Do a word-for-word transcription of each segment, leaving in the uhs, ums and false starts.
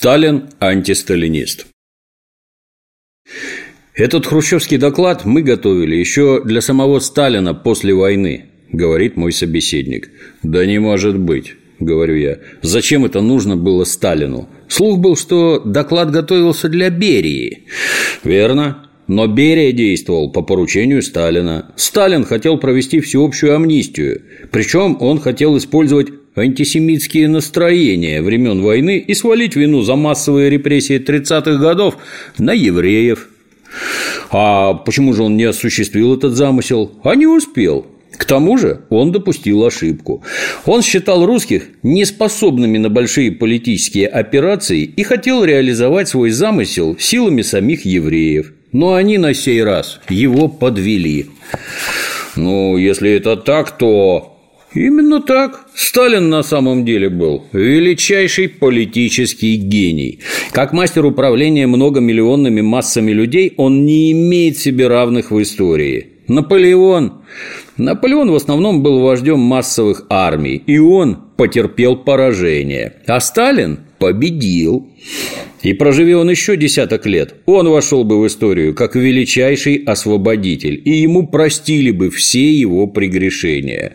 Сталин – антисталинист. Этот хрущевский доклад мы готовили еще для самого Сталина после войны, говорит мой собеседник. Да не может быть, говорю я. Зачем это нужно было Сталину? Слух был, что доклад готовился для Берии. Верно. Но Берия действовал по поручению Сталина. Сталин хотел провести всеобщую амнистию. Причем он хотел использовать антисемитские настроения времен войны и свалить вину за массовые репрессии тридцатых годов на евреев. А почему же он не осуществил этот замысел? А не успел. К тому же он допустил ошибку. Он считал русских неспособными на большие политические операции и хотел реализовать свой замысел силами самих евреев. Но они на сей раз его подвели. Ну, если это так, то... Именно так. Сталин на самом деле был величайший политический гений. Как мастер управления многомиллионными массами людей, он не имеет себе равных в истории. Наполеон. Наполеон в основном был вождем массовых армий, и он потерпел поражение. А Сталин победил. И проживи он еще десяток лет, он вошел бы в историю как величайший освободитель, и ему простили бы все его прегрешения.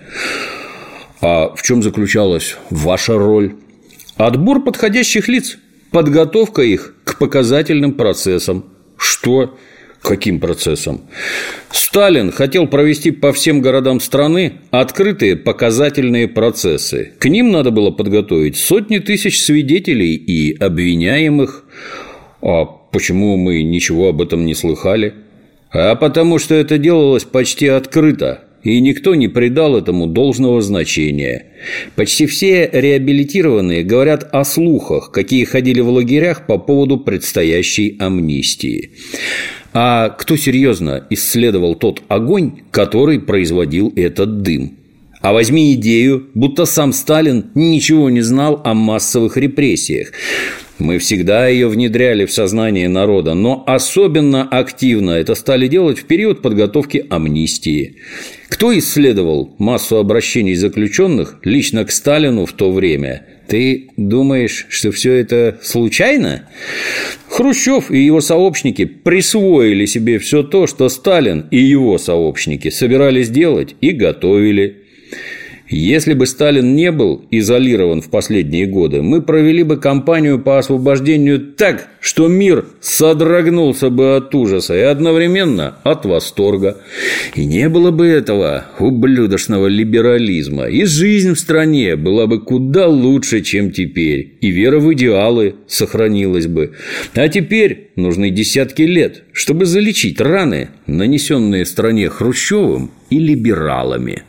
А в чем заключалась ваша роль? Отбор подходящих лиц, подготовка их к показательным процессам. Что? Каким процессом? Сталин хотел провести по всем городам страны открытые показательные процессы. К ним надо было подготовить сотни тысяч свидетелей и обвиняемых. А почему мы ничего об этом не слыхали? А потому что это делалось почти открыто, и никто не придал этому должного значения. Почти все реабилитированные говорят о слухах, какие ходили в лагерях по поводу предстоящей амнистии. А кто серьезно исследовал тот огонь, который производил этот дым? А возьми идею, будто сам Сталин ничего не знал о массовых репрессиях. Мы всегда ее внедряли в сознание народа, но особенно активно это стали делать в период подготовки амнистии. Кто исследовал массу обращений заключенных лично к Сталину в то время? Ты думаешь, что все это случайно? Хрущев и его сообщники присвоили себе все то, что Сталин и его сообщники собирались делать и готовили. Если бы Сталин не был изолирован в последние годы, мы провели бы кампанию по освобождению так, что мир содрогнулся бы от ужаса и одновременно от восторга. И не было бы этого ублюдочного либерализма, и жизнь в стране была бы куда лучше, чем теперь, и вера в идеалы сохранилась бы. А теперь нужны десятки лет, чтобы залечить раны, нанесенные стране Хрущевым и либералами.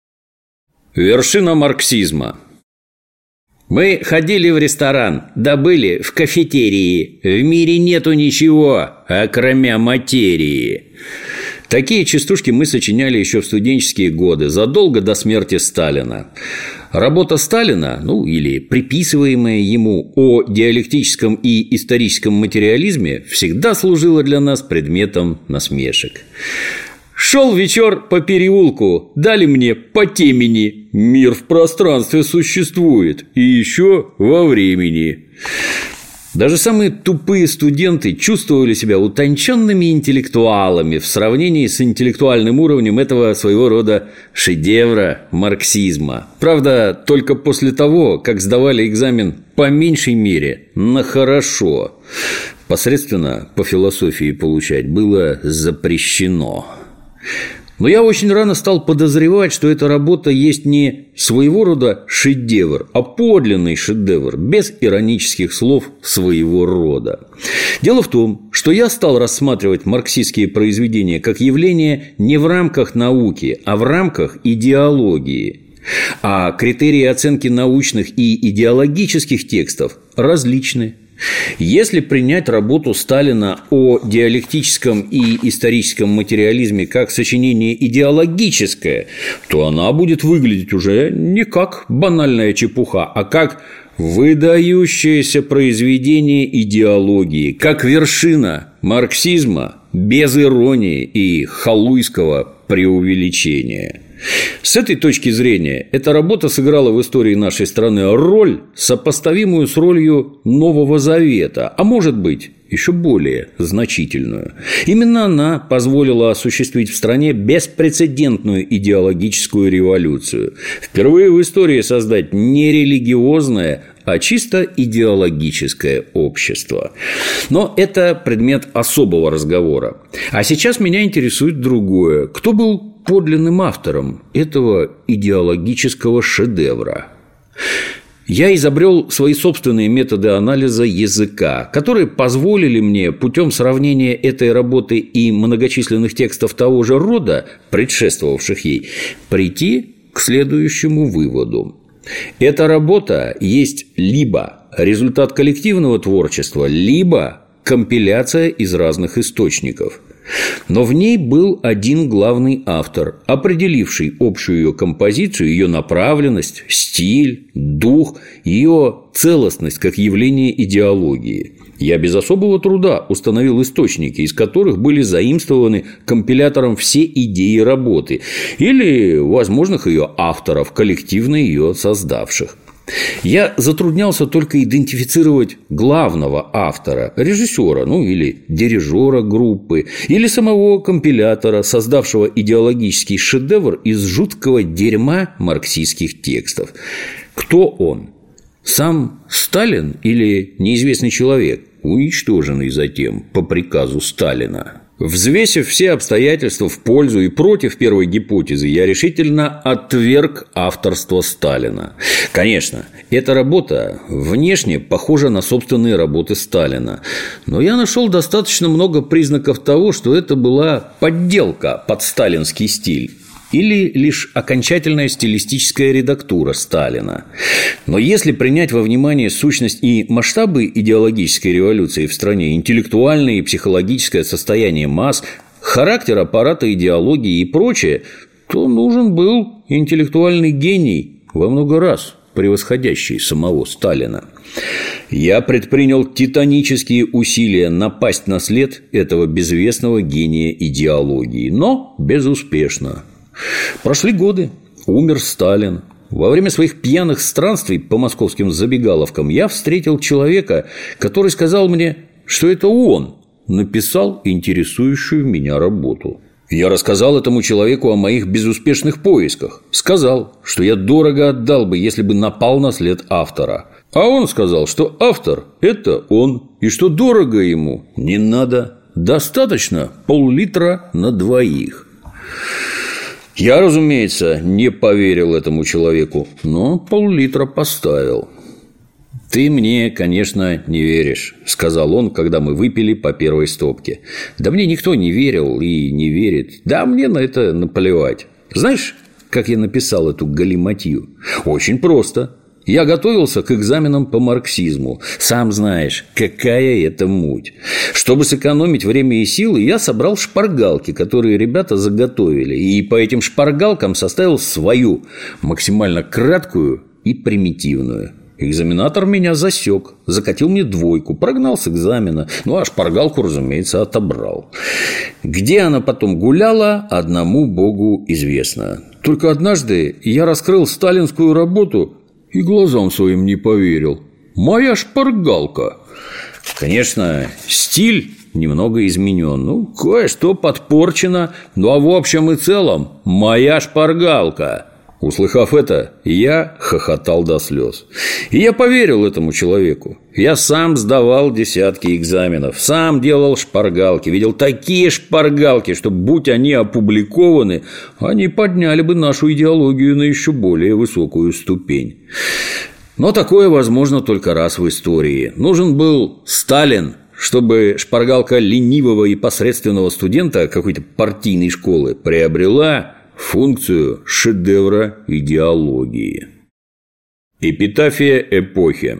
Вершина марксизма. Мы ходили в ресторан, да были в кафетерии. В мире нету ничего, окромя материи. Такие частушки мы сочиняли еще в студенческие годы, задолго до смерти Сталина. Работа Сталина, ну или приписываемая ему о диалектическом и историческом материализме, всегда служила для нас предметом насмешек. Шел вечер по переулку, дали мне по темени. Мир в пространстве существует, и еще во времени. Даже самые тупые студенты чувствовали себя утонченными интеллектуалами в сравнении с интеллектуальным уровнем этого своего рода шедевра марксизма. Правда, только после того, как сдавали экзамен по меньшей мере на хорошо. Посредственно по философии получать было запрещено. Но я очень рано стал подозревать, что эта работа есть не своего рода шедевр, а подлинный шедевр, без иронических слов своего рода. Дело в том, что я стал рассматривать марксистские произведения как явление не в рамках науки, а в рамках идеологии. А критерии оценки научных и идеологических текстов различны. Если принять работу Сталина о диалектическом и историческом материализме как сочинение идеологическое, то она будет выглядеть уже не как банальная чепуха, а как выдающееся произведение идеологии, как вершина марксизма без иронии и халуйского преувеличения. С этой точки зрения эта работа сыграла в истории нашей страны роль, сопоставимую с ролью Нового Завета, а может быть, еще более значительную. Именно она позволила осуществить в стране беспрецедентную идеологическую революцию. Впервые в истории создать не религиозное, а чисто идеологическое общество. Но это предмет особого разговора. А сейчас меня интересует другое. Кто был подлинным автором этого идеологического шедевра? Я изобрел свои собственные методы анализа языка, которые позволили мне путем сравнения этой работы и многочисленных текстов того же рода, предшествовавших ей, прийти к следующему выводу. Эта работа есть либо результат коллективного творчества, либо компиляция из разных источников. Но в ней был один главный автор, определивший общую ее композицию, ее направленность, стиль, дух, ее целостность как явление идеологии. Я без особого труда установил источники, из которых были заимствованы компилятором все идеи работы или возможных ее авторов, коллективно ее создавших. Я затруднялся только идентифицировать главного автора, режиссера, ну или дирижера группы, или самого компилятора, создавшего идеологический шедевр из жуткого дерьма марксистских текстов. Кто он? Сам Сталин или неизвестный человек, уничтоженный затем по приказу Сталина? Взвесив все обстоятельства в пользу и против первой гипотезы, я решительно отверг авторство Сталина. Конечно, эта работа внешне похожа на собственные работы Сталина, но я нашел достаточно много признаков того, что это была подделка под сталинский стиль или лишь окончательная стилистическая редактура Сталина. Но если принять во внимание сущность и масштабы идеологической революции в стране, интеллектуальное и психологическое состояние масс, характер аппарата идеологии и прочее, то нужен был интеллектуальный гений, во много раз превосходящий самого Сталина. Я предпринял титанические усилия напасть на след этого безвестного гения идеологии, но безуспешно. Прошли годы, умер Сталин. Во время своих пьяных странствий по московским забегаловкам я встретил человека, который сказал мне, что это он написал интересующую меня работу. Я рассказал этому человеку о моих безуспешных поисках. Сказал, что я дорого отдал бы, если бы напал на след автора. А он сказал, что автор – это он, и что дорого ему не надо. Достаточно пол-литра на двоих. Я, разумеется, не поверил этому человеку, но пол-литра поставил. «Ты мне, конечно, не веришь», – сказал он, когда мы выпили по первой стопке. «Да мне никто не верил и не верит. Да мне на это наплевать. Знаешь, как я написал эту галиматью? Очень просто. Я готовился к экзаменам по марксизму. Сам знаешь, какая это муть. Чтобы сэкономить время и силы, я собрал шпаргалки, которые ребята заготовили, и по этим шпаргалкам составил свою, максимально краткую и примитивную. Экзаменатор меня засек, закатил мне двойку, прогнал с экзамена, ну а шпаргалку, разумеется, отобрал. Где она потом гуляла, одному богу известно. Только однажды я раскрыл сталинскую работу и глазам своим не поверил. Моя шпаргалка. Конечно, стиль немного изменен, ну, кое-что подпорчено, ну, а в общем и целом моя шпаргалка. Услыхав это, я хохотал до слез. И я поверил этому человеку. Я сам сдавал десятки экзаменов, сам делал шпаргалки, видел такие шпаргалки, что, будь они опубликованы, они подняли бы нашу идеологию на еще более высокую ступень. Но такое возможно только раз в истории. Нужен был Сталин, чтобы шпаргалка ленивого и посредственного студента какой-то партийной школы приобрела функцию шедевра идеологии. Эпитафия эпохи.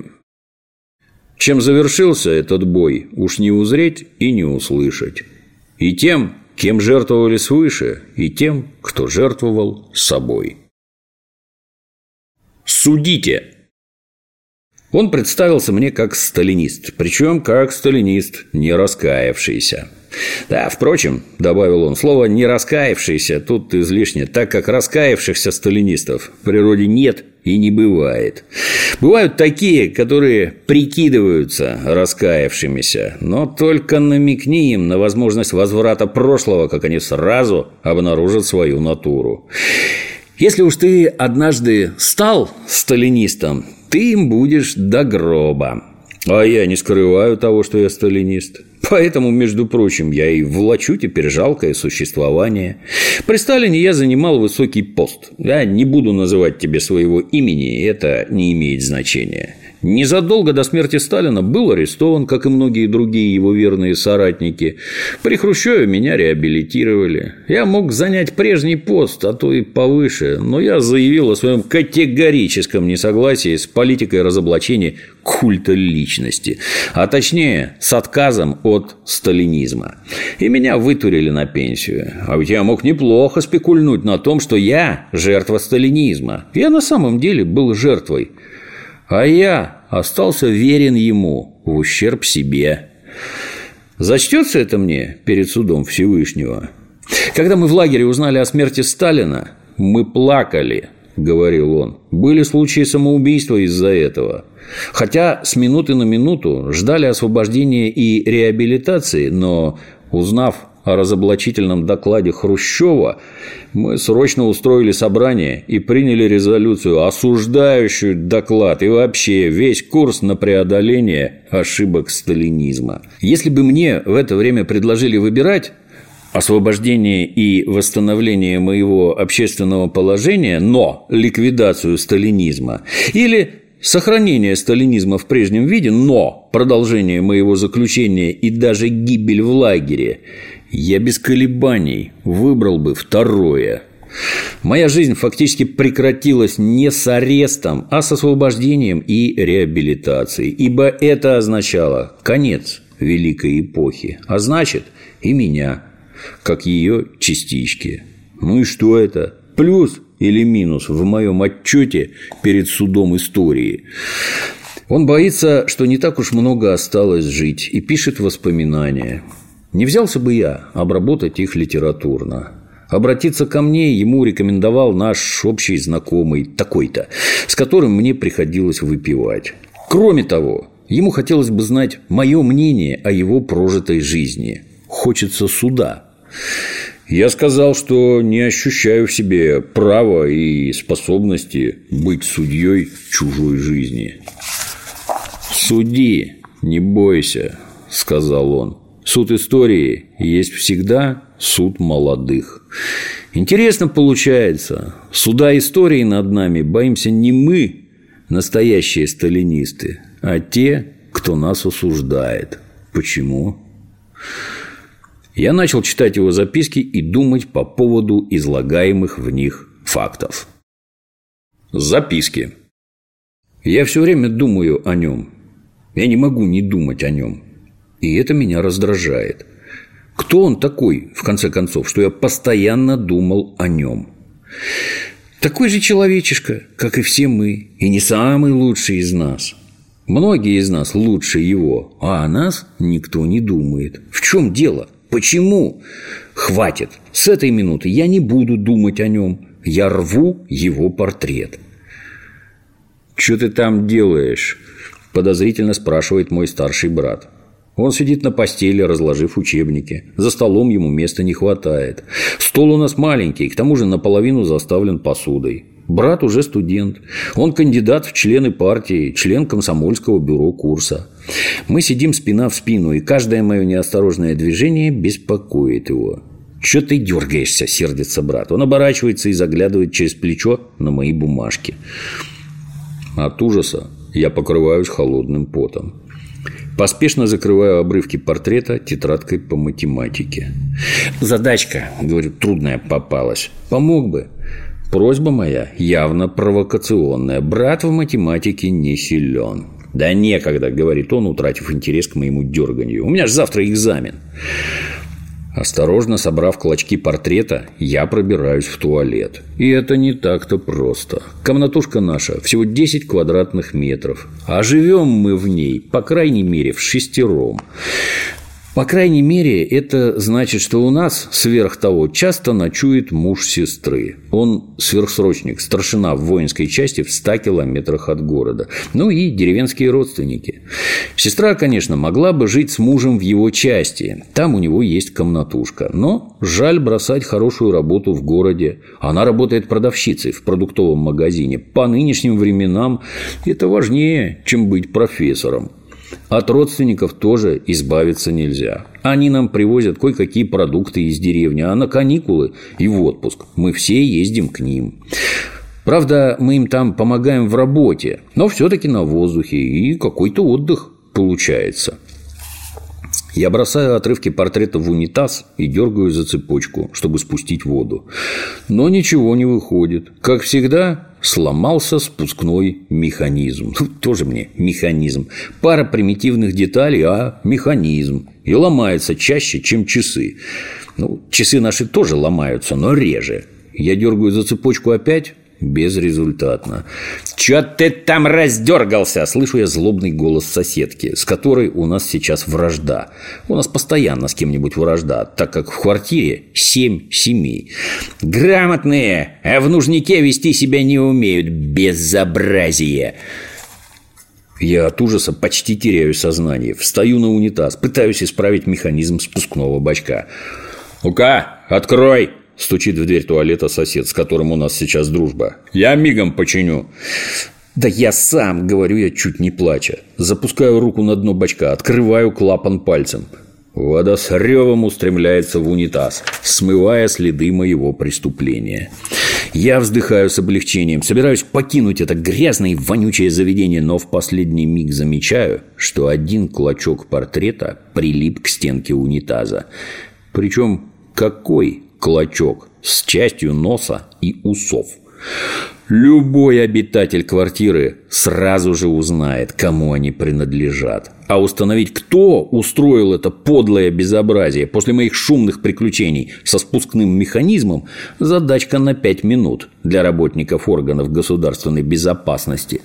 Чем завершился этот бой, уж не узреть и не услышать. И тем, кем жертвовали свыше, и тем, кто жертвовал собой. Судите. Он представился мне как сталинист, причем как сталинист, не раскаявшийся. Да, впрочем, добавил он, слово «не раскаявшийся» тут излишне, так как раскаявшихся сталинистов в природе нет и не бывает. Бывают такие, которые прикидываются раскаявшимися, но только намекни им на возможность возврата прошлого, как они сразу обнаружат свою натуру. Если уж ты однажды стал сталинистом, ты им будешь до гроба. А я не скрываю того, что я сталинист. Поэтому, между прочим, я и влачу теперь жалкое существование. При Сталине я занимал высокий пост. Я не буду называть тебе своего имени, это не имеет значения. Незадолго до смерти Сталина был арестован, как и многие другие его верные соратники. При Хрущеве меня реабилитировали. Я мог занять прежний пост, а то и повыше, но я заявил о своем категорическом несогласии с политикой разоблачения культа личности, а точнее с отказом от сталинизма. И меня вытурили на пенсию. А ведь я мог неплохо спекульнуть на том, что я жертва сталинизма. Я на самом деле был жертвой. А я остался верен ему в ущерб себе. Зачтется это мне перед судом Всевышнего? Когда мы в лагере узнали о смерти Сталина, мы плакали, говорил он. Были случаи самоубийства из-за этого. Хотя с минуты на минуту ждали освобождения и реабилитации, но, узнав о разоблачительном докладе Хрущева, мы срочно устроили собрание и приняли резолюцию, осуждающую доклад и вообще весь курс на преодоление ошибок сталинизма. Если бы мне в это время предложили выбирать освобождение и восстановление моего общественного положения, но ликвидацию сталинизма, или сохранение сталинизма в прежнем виде, но продолжение моего заключения и даже гибель в лагере, я без колебаний выбрал бы второе. Моя жизнь фактически прекратилась не с арестом, а с освобождением и реабилитацией, ибо это означало конец великой эпохи, а значит и меня, как ее частички. Ну и что это? Плюс или минус в моем отчете перед судом истории? Он боится, что не так уж много осталось жить, и пишет воспоминания. Не взялся бы я обработать их литературно. Обратиться ко мне ему рекомендовал наш общий знакомый такой-то, с которым мне приходилось выпивать. Кроме того, ему хотелось бы знать мое мнение о его прожитой жизни. Хочется суда. Я сказал, что не ощущаю в себе права и способности быть судьей чужой жизни. «Суди, не бойся», – сказал он. «Суд истории есть всегда суд молодых». Интересно получается, суда истории над нами боимся не мы, настоящие сталинисты, а те, кто нас осуждает. Почему? Я начал читать его записки и думать по поводу излагаемых в них фактов. Записки. Я все время думаю о нем. Я не могу не думать о нем. И это меня раздражает. Кто он такой, в конце концов, что я постоянно думал о нем? Такой же человечишка, как и все мы, и не самый лучший из нас. Многие из нас лучше его, а о нас никто не думает. В чем дело? Почему? Хватит. С этой минуты я не буду думать о нем. Я рву его портрет. «Что ты там делаешь?» – подозрительно спрашивает мой старший брат. Он сидит на постели, разложив учебники. За столом ему места не хватает. Стол у нас маленький, к тому же наполовину заставлен посудой. Брат уже студент. Он кандидат в члены партии, член комсомольского бюро курса. Мы сидим спина в спину, и каждое мое неосторожное движение беспокоит его. «Чё ты дергаешься?» – сердится брат. Он оборачивается и заглядывает через плечо на мои бумажки. От ужаса я покрываюсь холодным потом. Поспешно закрываю обрывки портрета тетрадкой по математике. «Задачка, — говорю, — трудная попалась. Помог бы». Просьба моя явно провокационная. Брат в математике не силен. «Да некогда, — говорит он, утратив интерес к моему дерганью. — У меня же завтра экзамен». Осторожно собрав клочки портрета, я пробираюсь в туалет. И это не так-то просто. Комнатушка наша всего десять квадратных метров. А живем мы в ней, по крайней мере, в шестером. По крайней мере, это значит, что у нас, сверх того, часто ночует муж сестры. Он сверхсрочник, старшина в воинской части в ста километрах от города. Ну и деревенские родственники. Сестра, конечно, могла бы жить с мужем в его части. Там у него есть комнатушка. Но жаль бросать хорошую работу в городе. Она работает продавщицей в продуктовом магазине. По нынешним временам это важнее, чем быть профессором. От родственников тоже избавиться нельзя. Они нам привозят кое-какие продукты из деревни, а на каникулы и в отпуск мы все ездим к ним. Правда, мы им там помогаем в работе, но все-таки на воздухе, и какой-то отдых получается. Я бросаю отрывки портрета в унитаз и дергаю за цепочку, чтобы спустить воду. Но ничего не выходит. Как всегда, сломался спускной механизм. Тоже мне механизм. Пара примитивных деталей, а механизм. И ломается чаще, чем часы. Ну, часы наши тоже ломаются, но реже. Я дергаю за цепочку опять. Безрезультатно. «Чё ты там раздергался?» Слышу я злобный голос соседки, с которой у нас сейчас вражда. У нас постоянно с кем-нибудь вражда, так как в квартире семь семей. «Грамотные, а в нужнике вести себя не умеют. Безобразие!» Я от ужаса почти теряю сознание. Встаю на унитаз, пытаюсь исправить механизм спускного бачка. «Ну-ка, открой!» Стучит в дверь туалета сосед, с которым у нас сейчас дружба. «Я мигом починю». «Да я сам», — говорю я, чуть не плача. Запускаю руку на дно бачка, открываю клапан пальцем. Вода с ревом устремляется в унитаз, смывая следы моего преступления. Я вздыхаю с облегчением, собираюсь покинуть это грязное и вонючее заведение, но в последний миг замечаю, что один клочок портрета прилип к стенке унитаза. Причем какой клочок? С частью носа и усов. Любой обитатель квартиры сразу же узнает, кому они принадлежат. А установить, кто устроил это подлое безобразие после моих шумных приключений со спускным механизмом, задачка на пять минут для работников органов государственной безопасности.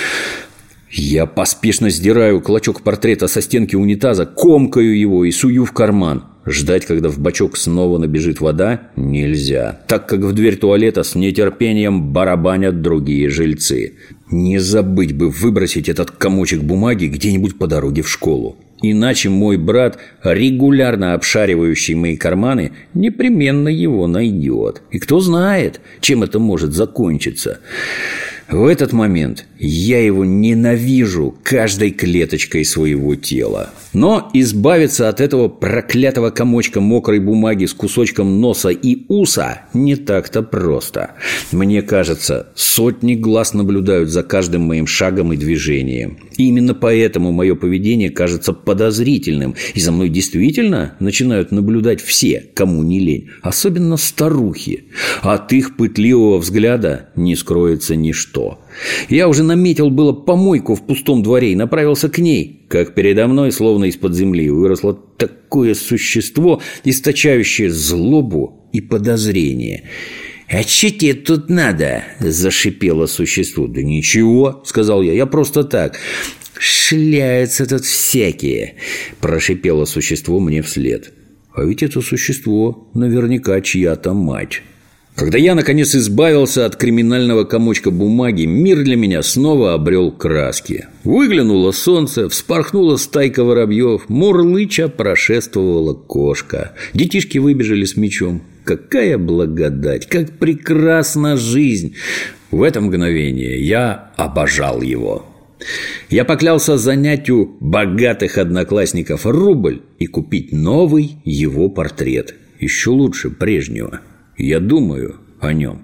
Я поспешно сдираю клочок портрета со стенки унитаза, комкаю его и сую в карман. Ждать, когда в бачок снова набежит вода, нельзя, так как в дверь туалета с нетерпением барабанят другие жильцы. Не забыть бы выбросить этот комочек бумаги где-нибудь по дороге в школу. Иначе мой брат, регулярно обшаривающий мои карманы, непременно его найдет. И кто знает, чем это может закончиться. В этот момент я его ненавижу каждой клеточкой своего тела. Но избавиться от этого проклятого комочка мокрой бумаги с кусочком носа и уса не так-то просто. Мне кажется, сотни глаз наблюдают за каждым моим шагом и движением. И именно поэтому мое поведение кажется подозрительным. И за мной действительно начинают наблюдать все, кому не лень. Особенно старухи. От их пытливого взгляда не скроется ничто. Я уже наметил было помойку в пустом дворе и направился к ней, как передо мной, словно из-под земли, выросло такое существо, источающее злобу и подозрение. «А че тебе тут надо?» – зашипело существо. «Да ничего», – сказал я, – «я просто так». «Шляются тут всякие», – прошипело существо мне вслед. А ведь это существо наверняка чья-то мать. Когда я, наконец, избавился от криминального комочка бумаги, мир для меня снова обрел краски. Выглянуло солнце, вспорхнула стайка воробьев, мурлыча прошествовала кошка. Детишки выбежали с мячом. Какая благодать, как прекрасна жизнь! В это мгновение я обожал его. Я поклялся занять у богатых одноклассников рубль и купить новый его портрет, еще лучше прежнего. Я думаю о нем.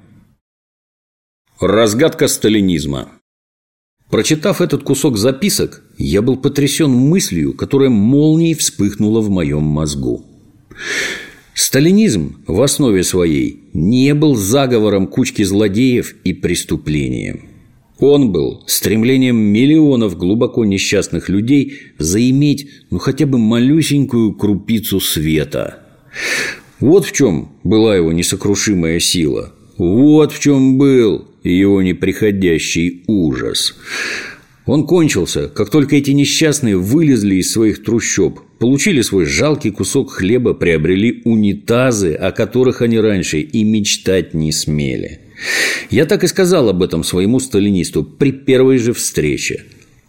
Разгадка сталинизма. Прочитав этот кусок записок, я был потрясен мыслью, которая молнией вспыхнула в моем мозгу. Сталинизм в основе своей не был заговором кучки злодеев и преступлением. Он был стремлением миллионов глубоко несчастных людей заиметь, ну, хотя бы малюсенькую крупицу света. Вот в чем была его несокрушимая сила. Вот в чем был его неприходящий ужас. Он кончился, как только эти несчастные вылезли из своих трущоб, получили свой жалкий кусок хлеба, приобрели унитазы, о которых они раньше и мечтать не смели. Я так и сказал об этом своему сталинисту при первой же встрече.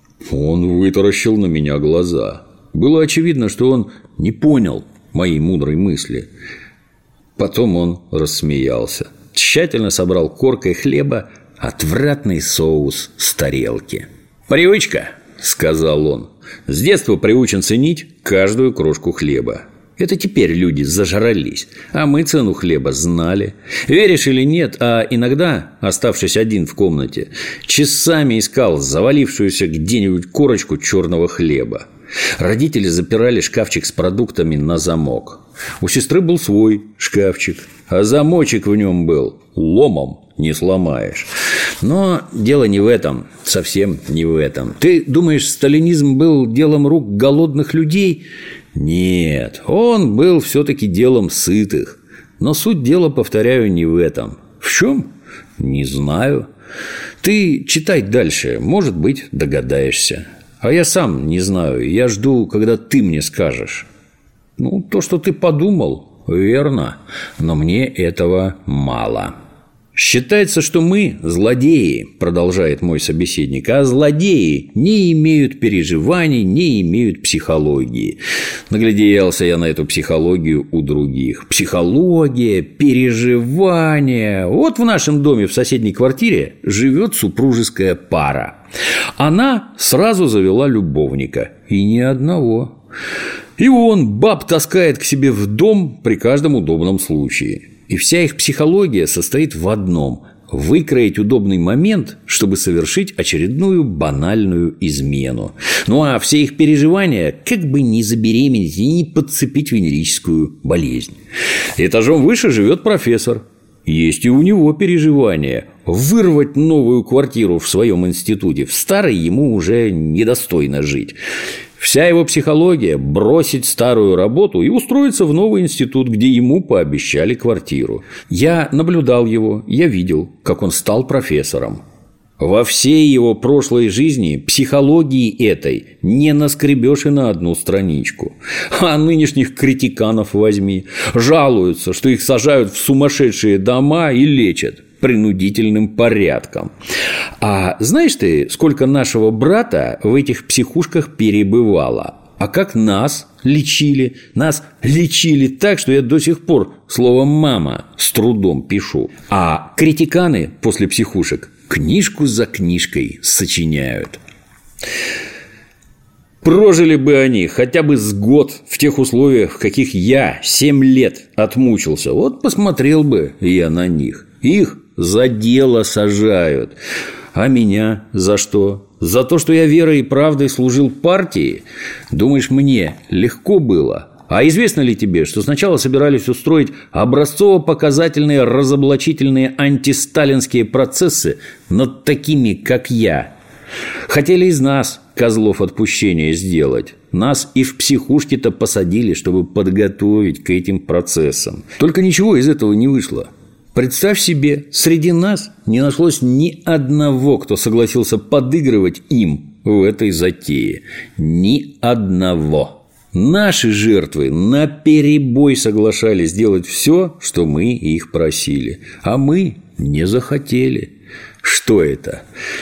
Он вытаращил на меня глаза. Было очевидно, что он не понял моей мудрой мысли. Потом он рассмеялся, тщательно собрал коркой хлеба отвратный соус с тарелки. «Привычка», – сказал он. «С детства приучен ценить каждую крошку хлеба. Это теперь люди зажрались, а мы цену хлеба знали. Веришь или нет, а иногда, оставшись один в комнате, часами искал завалившуюся где-нибудь корочку черного хлеба. Родители запирали шкафчик с продуктами на замок. У сестры был свой шкафчик, а замочек в нем был ломом не сломаешь. Но дело не в этом, совсем не в этом. Ты думаешь, сталинизм был делом рук голодных людей? Нет, он был все-таки делом сытых. Но суть дела, повторяю, не в этом. В чем? Не знаю. Ты читай дальше, может быть, догадаешься. А я сам не знаю, я жду, когда ты мне скажешь. Ну, то, что ты подумал, верно, но мне этого мало. Считается, что мы злодеи, продолжает мой собеседник, а злодеи не имеют переживаний, не имеют психологии. Нагляделся я на эту психологию у других. Психология, переживания. Вот в нашем доме в соседней квартире живет супружеская пара. Она сразу завела любовника, и ни одного. И он баб таскает к себе в дом при каждом удобном случае. И вся их психология состоит в одном – выкроить удобный момент, чтобы совершить очередную банальную измену. Ну а все их переживания – как бы не забеременеть и не подцепить венерическую болезнь. Этажом выше живет профессор. Есть и у него переживания. Вырвать новую квартиру в своем институте, в старой ему уже недостойно жить. Вся его психология – бросить старую работу и устроиться в новый институт, где ему пообещали квартиру. Я наблюдал его, я видел, как он стал профессором. Во всей его прошлой жизни психологии этой не наскребешь и на одну страничку. А нынешних критиканов возьми. Жалуются, что их сажают в сумасшедшие дома и лечат принудительным порядком. А знаешь ты, сколько нашего брата в этих психушках перебывало? А как нас лечили? Нас лечили так, что я до сих пор слово «мама» с трудом пишу. А критиканы после психушек книжку за книжкой сочиняют. Прожили бы они хотя бы с год в тех условиях, в каких я семь лет отмучился. Вот посмотрел бы я на них. Их за дело сажают. А меня за что? За то, что я верой и правдой служил партии? Думаешь, мне легко было? А известно ли тебе, что сначала собирались устроить образцово-показательные разоблачительные антисталинские процессы над такими, как я? Хотели из нас козлов отпущения сделать. Нас и в психушке-то посадили, чтобы подготовить к этим процессам. Только ничего из этого не вышло. Представь себе, среди нас не нашлось ни одного, кто согласился подыгрывать им в этой затее. Ни одного. Наши жертвы наперебой соглашались сделать все, что мы их просили. А мы не захотели. Что это?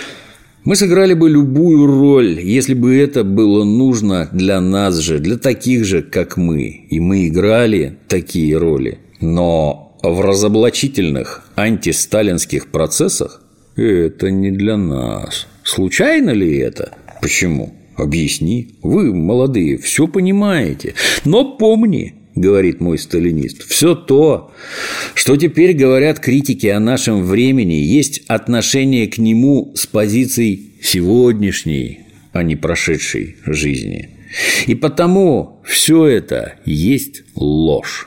Мы сыграли бы любую роль, если бы это было нужно для нас же, для таких же, как мы. И мы играли такие роли. Но в разоблачительных антисталинских процессах это не для нас. Случайно ли это? Почему? Объясни. Вы, молодые, все понимаете. Но помни, говорит мой сталинист, все то, что теперь говорят критики о нашем времени, есть отношение к нему с позиций сегодняшней, а не прошедшей жизни. И потому все это есть ложь.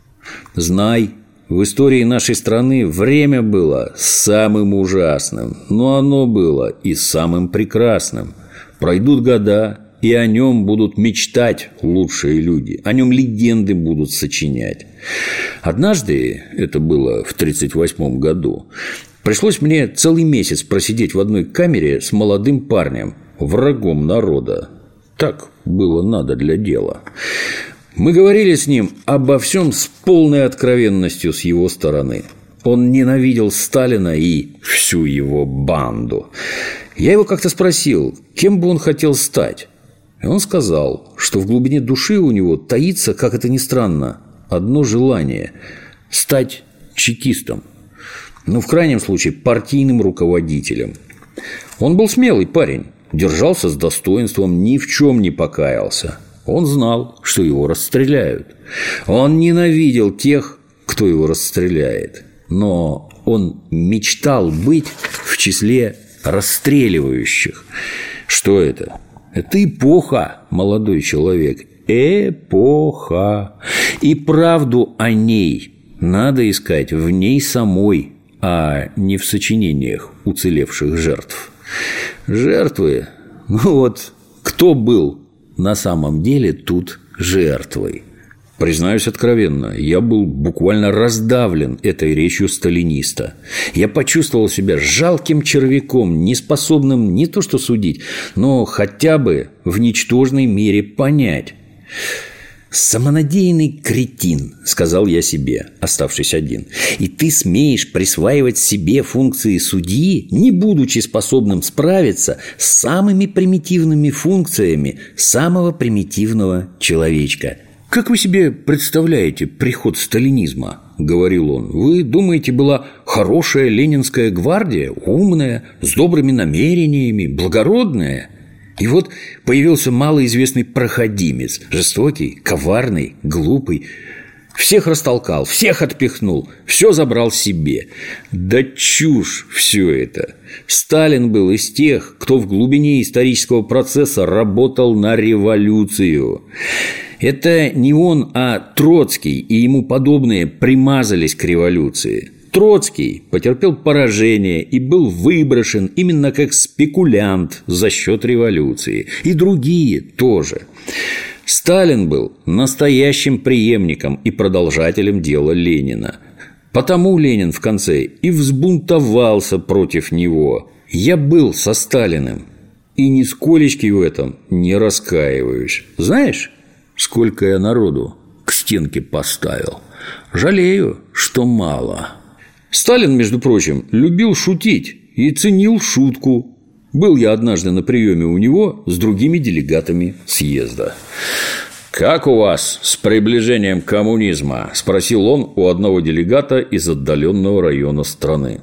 Знай, в истории нашей страны время было самым ужасным, но оно было и самым прекрасным. Пройдут года, и о нем будут мечтать лучшие люди, о нем легенды будут сочинять. Однажды, это было в тридцать восьмом году, пришлось мне целый месяц просидеть в одной камере с молодым парнем. врагом народа. Так было надо для дела. Мы говорили с ним обо всем с полной откровенностью с его стороны. Он ненавидел Сталина и всю его банду. Я его как-то спросил, кем бы он хотел стать. И он сказал, что в глубине души у него таится, как это ни странно, одно желание – стать чекистом. Ну, в крайнем случае, партийным руководителем. Он был смелый парень, держался с достоинством, ни в чем не покаялся. Он знал, что его расстреляют. Он ненавидел тех, кто его расстреляет. Но он мечтал быть в числе расстреливающих. Что это? Это эпоха, молодой человек. Эпоха. И правду о ней надо искать в ней самой, а не в сочинениях уцелевших жертв. Жертвы? Ну вот, кто был на самом деле тут жертвой? Признаюсь откровенно, я был буквально раздавлен этой речью сталиниста. Я почувствовал себя жалким червяком, неспособным не то что судить, но хотя бы в ничтожной мере понять. «Самонадеянный кретин», – сказал я себе, оставшись один. «И ты смеешь присваивать себе функции судьи, не будучи способным справиться с самыми примитивными функциями самого примитивного человечка». «Как вы себе представляете приход сталинизма?» – говорил он. «Вы думаете, была хорошая ленинская гвардия, умная, с добрыми намерениями, благородная? И вот появился малоизвестный проходимец, жестокий, коварный, глупый. Всех растолкал, всех отпихнул, все забрал себе. Да чушь все это. Сталин был из тех, кто в глубине исторического процесса работал на революцию. Это не он, а Троцкий и ему подобные примазались к революции. Троцкий потерпел поражение и был выброшен именно как спекулянт за счет революции. И другие тоже. Сталин был настоящим преемником и продолжателем дела Ленина. Потому Ленин в конце и взбунтовался против него. Я был со Сталиным и нисколечки в этом не раскаиваюсь. Знаешь, сколько я народу к стенке поставил? Жалею, что мало. Сталин, между прочим, любил шутить и ценил шутку. Был я однажды на приеме у него с другими делегатами съезда. «Как у вас с приближением коммунизма?» – спросил он у одного делегата из отдаленного района страны.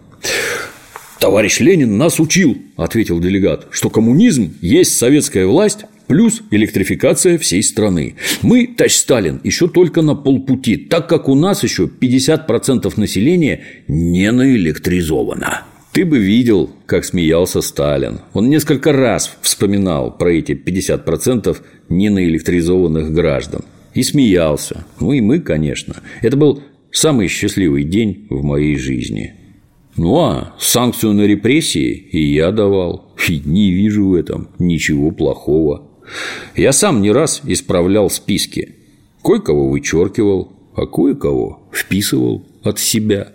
«Товарищ Ленин нас учил», – ответил делегат, – «что коммунизм есть советская власть плюс электрификация всей страны. Мы, товарищ Сталин, еще только на полпути, так как у нас еще пятьдесят процентов населения не наэлектризовано». Ты бы видел, как смеялся Сталин. Он несколько раз вспоминал про эти пятьдесят процентов ненаэлектризованных граждан. И смеялся. Ну и мы, конечно. Это был самый счастливый день в моей жизни. Ну а санкцию на репрессии и я давал. И не вижу в этом ничего плохого. Я сам не раз исправлял списки. Кое-кого вычеркивал, а кое-кого вписывал от себя.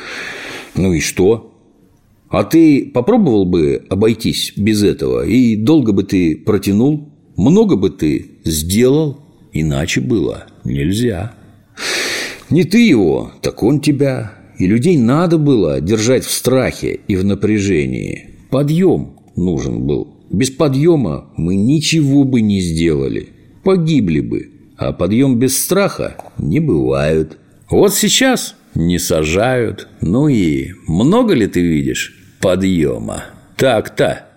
Ну и что? А ты попробовал бы обойтись без этого? И долго бы ты протянул? Много бы ты сделал? Иначе было нельзя. Не ты его, так он тебя. И людей надо было держать в страхе и в напряжении. Подъем нужен был. Без подъема мы ничего бы не сделали. Погибли бы. А подъем без страха не бывает. Вот сейчас не сажают. Ну и много ли ты видишь подъема? Так-то.